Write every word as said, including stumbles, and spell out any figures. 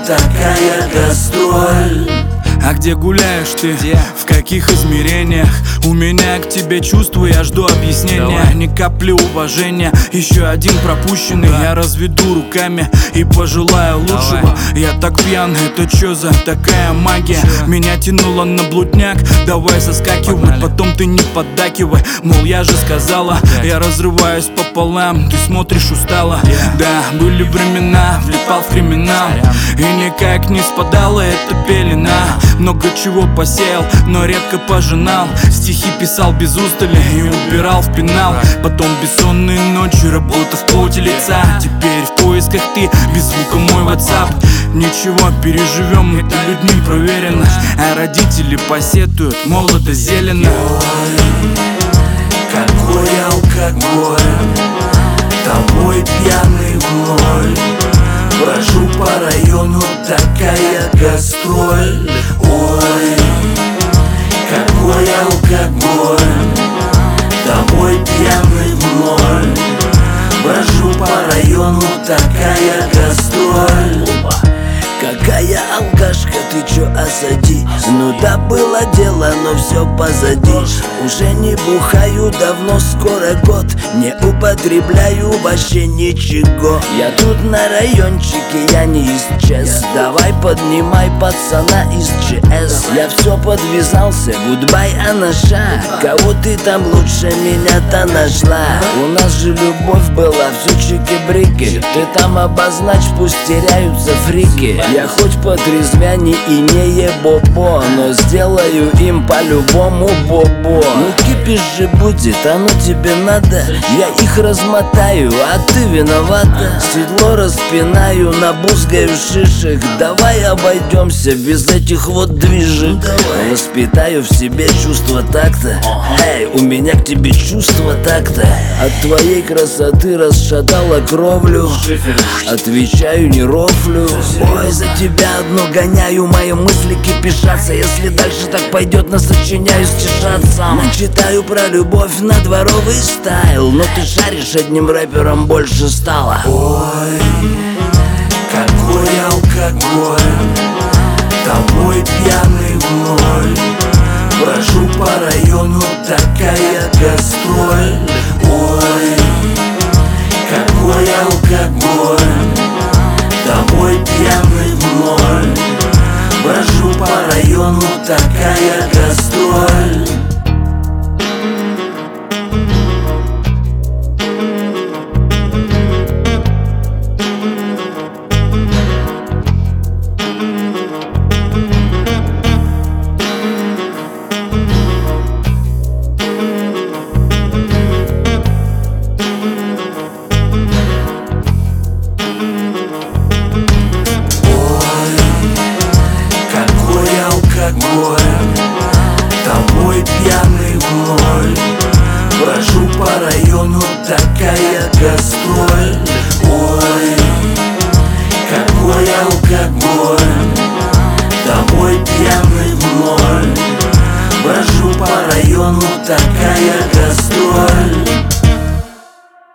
такая гастроль. А где гуляешь ты? Где? В каких измерениях? У меня к тебе чувства, я жду объяснения. Давай. Ни капли уважения, еще один пропущенный. Да. Я разведу руками и пожелаю лучшего. Давай. Я так пьян, это чё за такая магия? Чё? Меня тянуло на блудняк, давай соскакивай. Погнали. Потом ты не поддакивай, мол, я же сказала. Yeah. Я разрываюсь пополам, ты смотришь устало. Yeah. Да, были времена, влипал в криминал. Сорян. И никак не спадала эта пелена. Много чего посеял, но редко пожинал. Стихи писал без устали и убирал в пенал. Потом бессонные ночи, работа в поте лица. Теперь в поисках ты, без звука мой WhatsApp. Ничего, переживем, это людьми проверено. А родители посетуют, молодо зелено. Ой, какой алкоголь, тобой пьяный вновь. Брожу по району, такая гастроль. Ой, какой алкоголь, тобой пьяный вновь. Брожу по району, такая гастроль. Какая алкашка, ты чё осади? Ну да, было дело, но все позади. Уже не бухаю давно, скоро год. Не употребляю вообще ничего. Я тут на райончике, я не исчез. Давай поднимай пацана из ЧС. Я все подвязался, гудбай, анаша. Кого ты там лучше меня-то нашла? У нас же любовь была, все чики-брики. Ты там обозначь, пусть теряются фрики. Я хоть потрезвяни и не ебобо, но сделаю им по-любому бобо. Ну кипиш же будет, оно тебе надо. Я их размотаю, а ты виновата. Седло распинаю, набузгаю шишек. Давай обойдемся без этих вот движек. Воспитаю в себе чувство такта. Эй, у меня к тебе чувство такта. От твоей красоты расшатала кровлю. Отвечаю, не рофлю. Ой, за тебя одно гоняю, мои мысли кипишатся. Если дальше так пойдет, насочиняю стишаться. Начитаю про любовь на дворовый стайл. Но ты шаришь, одним рэпером больше стало. Ой, какой алкоголь, тобой пьяный вновь. Брожу по району, такая гастроль. Ой, какой алкоголь, тобой пьяный вновь. Брожу по району, такая гастроль. Тобой пьяный вновь. Брожу по району, такая гастроль. Ой, какой алкоголь, тобой пьяный вновь. Брожу по району, такая